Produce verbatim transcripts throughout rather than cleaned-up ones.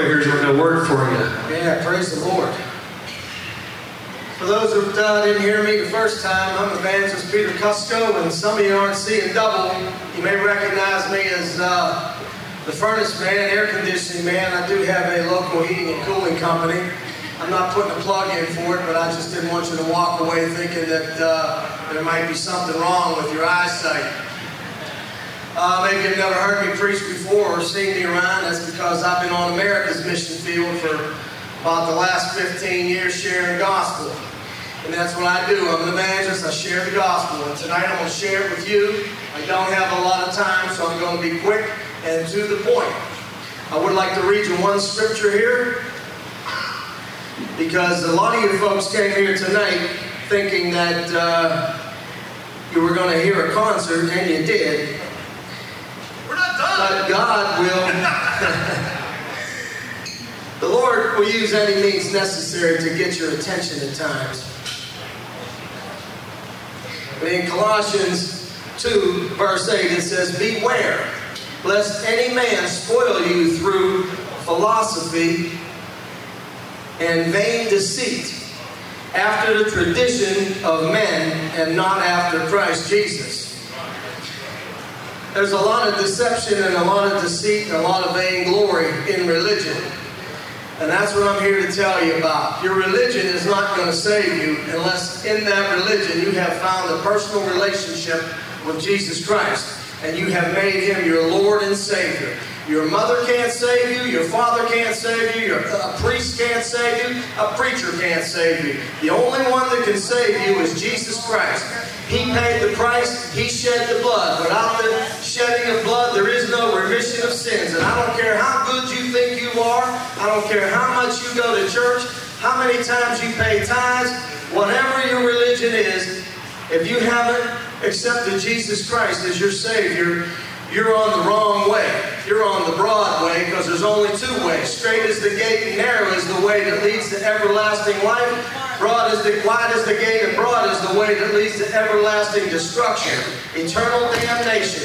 here's a word for you. Yeah, praise the Lord. For those who uh, didn't hear me the first time, I'm Evangelist Peter Cusco, and some of you aren't seeing double. You may recognize me as uh, the furnace man, air conditioning man. I do have a local heating and cooling company. I'm not putting a plug in for it, but I just didn't want you to walk away thinking that uh, there might be something wrong with your eyesight. Uh, maybe you've never heard me preach before or seen me around. That's because I've been on America's mission field for about the last fifteen years sharing the gospel. And that's what I do. I'm an evangelist. I share the gospel. And tonight I'm going to share it with you. I don't have a lot of time, so I'm going to be quick and to the point. I would like to read you one scripture here, because a lot of you folks came here tonight thinking that uh, you were going to hear a concert, and you did. We're not done. But God will, the Lord will use any means necessary to get your attention at times. In Colossians two, verse eight, it says, "Beware, lest any man spoil you through philosophy and vain deceit, after the tradition of men, and not after Christ Jesus." There's a lot of deception and a lot of deceit and a lot of vainglory in religion. And that's what I'm here to tell you about. Your religion is not going to save you unless in that religion you have found a personal relationship with Jesus Christ and you have made Him your Lord and Savior. Your mother can't save you, your father can't save you, your, a priest can't save you, a preacher can't save you. The only one that can save you is Jesus Christ. He paid the price, He shed the blood. Without the shedding of blood, there is no remission of sins. And I don't care how good you think you are, I don't care how much you go to church, how many times you pay tithes, whatever your religion is, if you haven't accepted Jesus Christ as your Savior, you're on the wrong way. You're on the broad way, because there's only two ways. Straight is the gate and narrow is the way that leads to everlasting life. Broad is the, wide is the gate and broad is the way that leads to everlasting destruction, eternal damnation.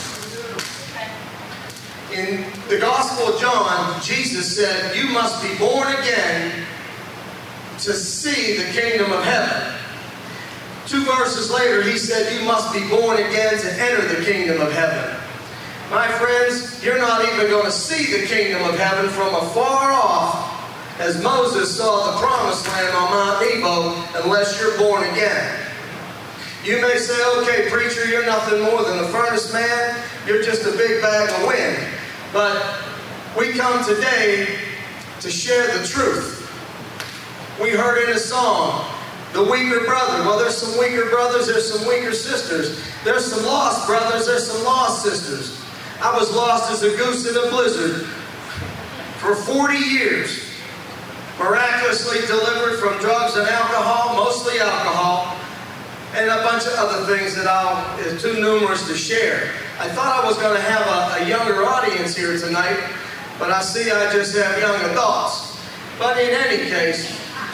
In the Gospel of John, Jesus said, "You must be born again to see the kingdom of heaven." Two verses later, He said, "You must be born again to enter the kingdom of heaven." My friends, you're not even going to see the kingdom of heaven from afar off, as Moses saw the promised land on Mount Nebo, unless you're born again. You may say, "Okay, preacher, you're nothing more than a furnace man. You're just a big bag of wind." But we come today to share the truth. We heard in a song, the weaker brother. Well, there's some weaker brothers, there's some weaker sisters. There's some lost brothers, there's some lost sisters. I was lost as a goose in a blizzard for forty years. Miraculously delivered from drugs and alcohol, mostly alcohol, and a bunch of other things that I'll, is too numerous to share. I thought I was going to have a, a younger audience here tonight, but I see I just have young adults. But in any case,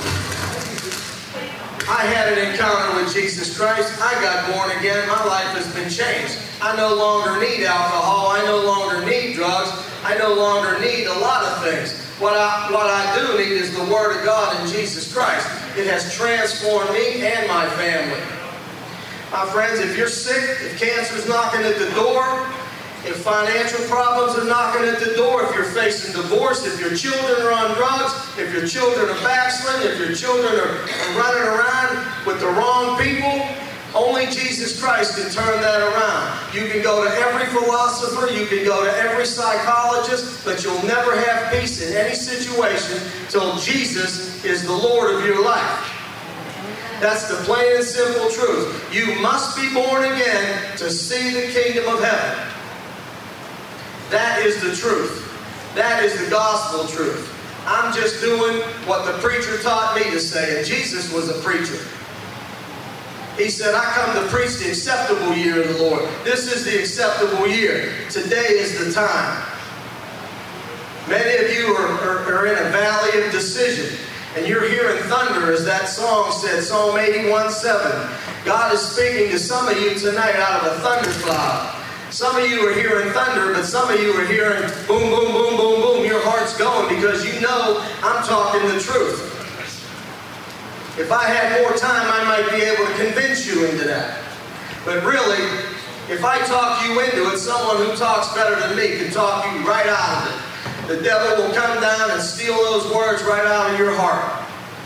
I had an encounter with Jesus Christ. I got born again. My life has been changed. I no longer need alcohol. I no longer need drugs. I no longer need a lot of things. What I, what I do need is the Word of God in Jesus Christ. It has transformed me and my family. My friends, if you're sick, if cancer's knocking at the door, if financial problems are knocking at the door, if you're facing divorce, if your children are on drugs, if your children are backsliding, if your children are, are running around with the wrong people, only Jesus Christ can turn that around. You can go to every philosopher, you can go to every psychologist, but you'll never have peace in any situation till Jesus is the Lord of your life. That's the plain and simple truth. You must be born again to see the kingdom of heaven. That is the truth. That is the gospel truth. I'm just doing what the preacher taught me to say, and Jesus was a preacher. He said, "I come to preach the acceptable year of the Lord." This is the acceptable year. Today is the time. Many of you are, are, are in a valley of decision, and you're hearing thunder, as that song said, Psalm eighty-one seven. God is speaking to some of you tonight out of a thunder cloud. Some of you are hearing thunder, but some of you are hearing boom, boom, boom, boom, boom. Your heart's going because you know I'm talking the truth. If I had more time, I might be able to convince you into that. But really, if I talk you into it, someone who talks better than me can talk you right out of it. The devil will come down and steal those words right out of your heart.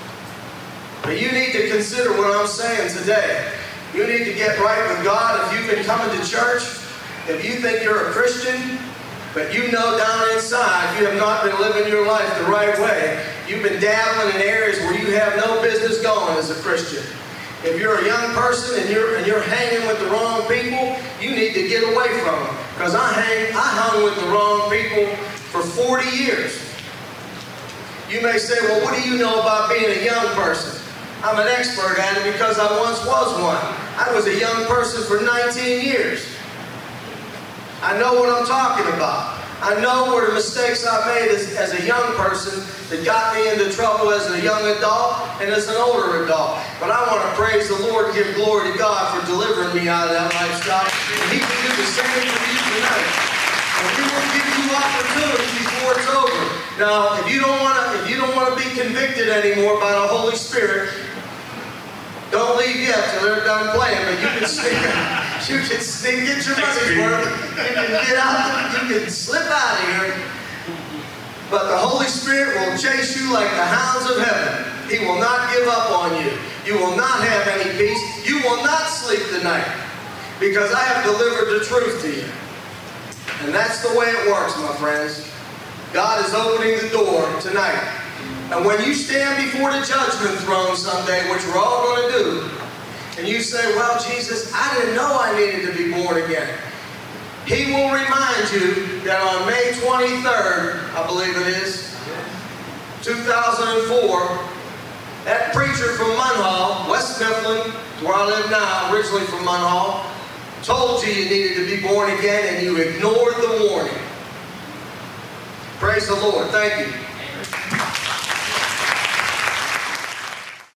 But you need to consider what I'm saying today. You need to get right with God. If you've been coming to church, if you think you're a Christian, but you know down inside you have not been living your life the right way, you've been dabbling in areas where you have no business going as a Christian. If you're a young person and you're and you're hanging with the wrong people, you need to get away from them. Because I hang, I hung with the wrong people for forty years. You may say, well, what do you know about being a young person? I'm an expert at it because I once was one. I was a young person for nineteen years. I know what I'm talking about. I know where the mistakes I made as, as a young person that got me into trouble as a young adult and as an older adult. But I want to praise the Lord and give glory to God for delivering me out of that lifestyle. And He can do the same for you tonight. And He will give you opportunity before it's over. Now, if you don't want to, if you don't want to be convicted anymore by the Holy Spirit, don't leave yet till they're done playing, but you can sneak, you can sneak, get your money's worth. You can get out, you can slip out of here. But the Holy Spirit will chase you like the hounds of heaven. He will not give up on you. You will not have any peace. You will not sleep the night because I have delivered the truth to you. And that's the way it works, my friends. God is opening the door tonight. And when you stand before the judgment throne someday, which we're all going to do, and you say, well, Jesus, I didn't know I needed to be born again. He will remind you that on May twenty-third, I believe it is, two thousand four, that preacher from Munhall, West Mifflin, where I live now, originally from Munhall, told you you needed to be born again and you ignored the warning. Praise the Lord. Thank you.